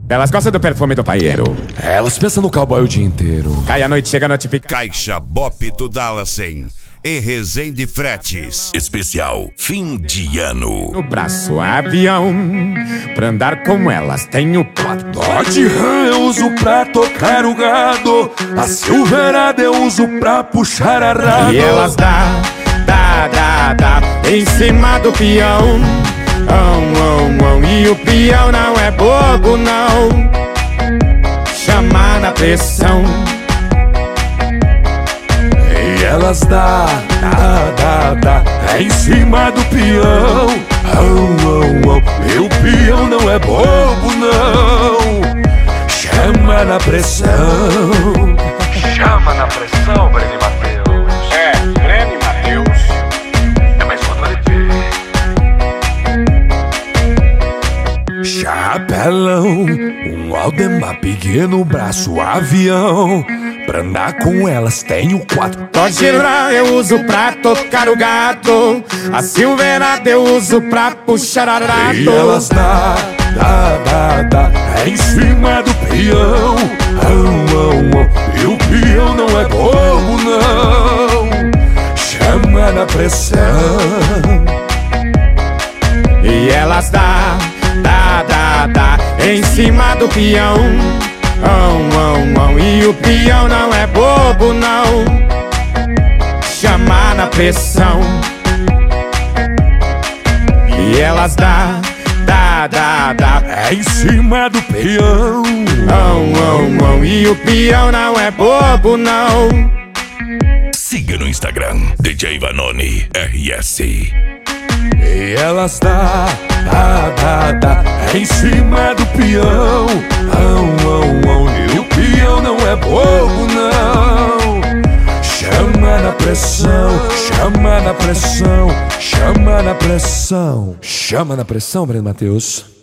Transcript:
Elas gostam do perfume do paieiro. Elas pensam no cowboy o dia inteiro. Cai a noite, chega a notificar. Caixa Bop do Dallasen e Resende Fretes. Especial fim de ano. No braço avião, pra andar com elas tenho quatro. Dodge Ram eu uso pra tocar o gado. A Silverado eu uso pra puxar arado. E elas dá em cima do peão. E o peão não é bobo não. Chama na pressão. E elas dá em cima do peão. E o peão não é bobo não. Chama na pressão. Chama na pressão, Breno e Matheus. É, Breno e Matheus. É mais uma do LP. Chapelão, um Aldemar pequeno, braço avião. Pra andar com elas tenho quatro. Dodge Ram eu uso pra tocar o gato. A Silverado eu uso pra puxar arado. E elas dá em cima do peão. E o peão não é bobo não. Chama na pressão. E elas dá em cima do peão. E o peão não é bobo não. Chama na pressão. E elas dá em cima do peão. E o peão não é bobo não. Siga no Instagram DJ Vanoni RS. E elas dá em cima do peão. E o peão não é bobo não. Chama na pressão, chama na pressão, chama na pressão. Chama na pressão, Breno Matheus.